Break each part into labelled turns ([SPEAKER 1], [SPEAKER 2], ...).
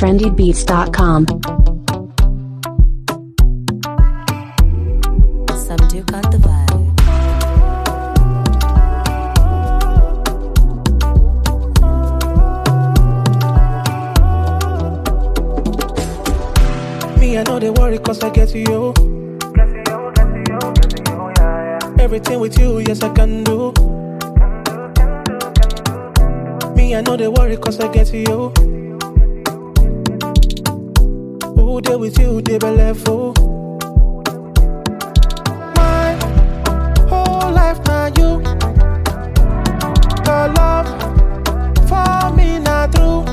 [SPEAKER 1] trendybeats.com.
[SPEAKER 2] Subdue got the vibe.
[SPEAKER 3] Me, I know they worry cause I get to you. Everything with you, yes I can do. Me, I know they worry cause I get to you. Who they with you, they be left for. My whole life now you. Your love for me now through.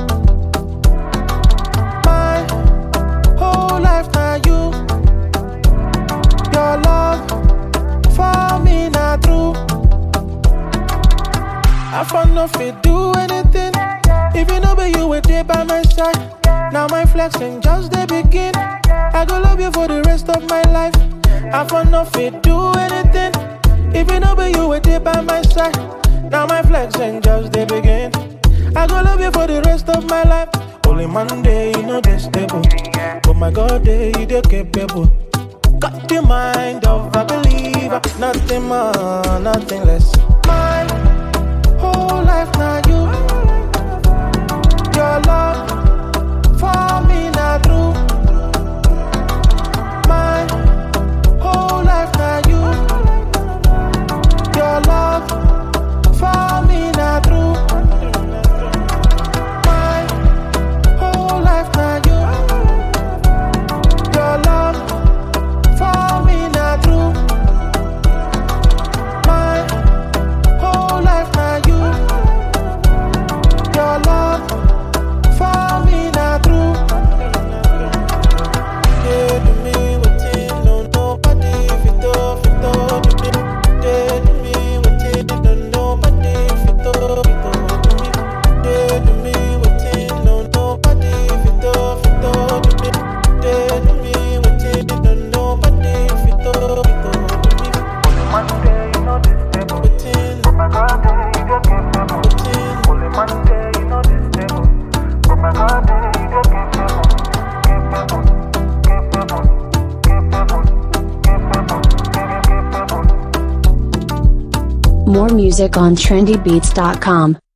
[SPEAKER 3] My whole life now you. Your love for me now through. I found nothing do anything. If you know be you were there by my side. Now my flexing just the begin. I go love you for the rest of my life. I found nothing do anything. If you know be you were there by my side. Now my flexing just the begin. I go love you for the rest of my life. Only Monday you know they stable. But my God day you they capable. Got the mind of a believer. Nothing more, nothing less. My whole life now you. Your love for me now through. My whole life now you. Your love for me now through. My whole life now you. Your love for me now through. My whole life now you. Your love for me now through. Yeah, do me waiting, no nobody if you do me. Yeah, do me waiting, no nobody if you do me. Yeah, do me waiting, no nobody if you do me. Yeah, do me waiting, no nobody if you do me.
[SPEAKER 4] Only Monday, you know this table.
[SPEAKER 3] Waiting,
[SPEAKER 4] But my God, day, you just can't table.
[SPEAKER 3] waiting.
[SPEAKER 4] Only Monday, you know this table. But my God, day, you just can't table.
[SPEAKER 1] More music on trendybeats.com.